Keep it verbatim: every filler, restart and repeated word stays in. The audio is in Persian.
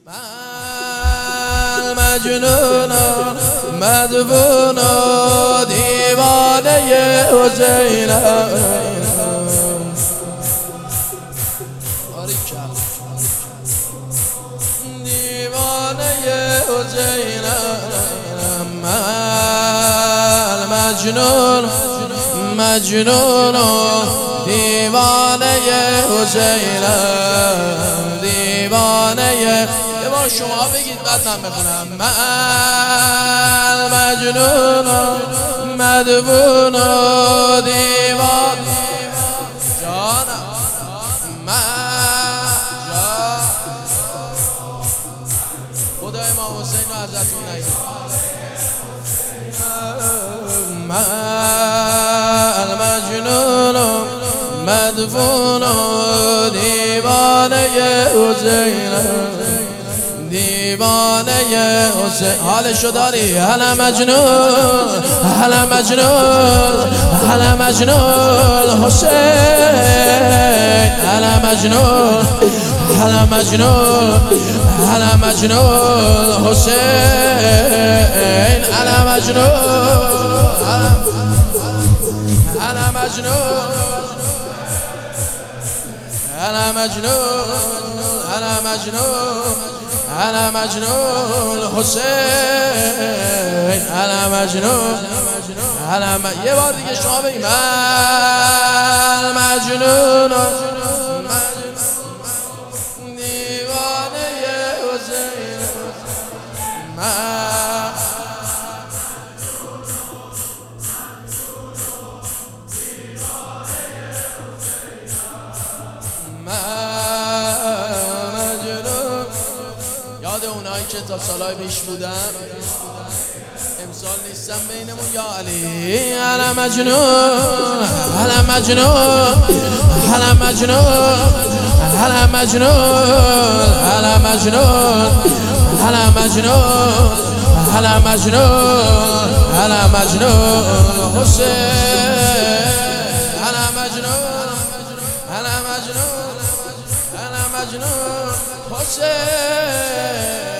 من مجنون مدفون دیوانه حسینم. دیوانه حسینم. من مجنون مجنون دیوانه حسینم. دیوانه یه بار شما بگید بعد من بخونم. من مجنون مدفون دیوان جانم. من خدای امام حسین رو ازتون نگید. من مجنون مدفون دیوانه حسینم. دیوانه حسین حالشو داری؟ هلا مجنون هلا مجنون هلا مجنون حسین. هلا مجنون هلا مجنون هلا مجنون حسین. هلا مجنون هلا مجنون هلا مجنون هلا مجنون هلا مجنون حسین. هلا مجنون هلا م... یه بار دیگه شما بگید. من مجنون دیوانه حسین. من یاد اونایی که تا سالهای پیش بودن امسال نیستم بینمون. یا علی هلا مجنون هلا مجنون هلا مجنون هلا مجنون هلا مجنون هلا مجنون هلا مجنون هلا مجنون حسین. هلا مجنون هلا مجنون هلا مجنون حسین.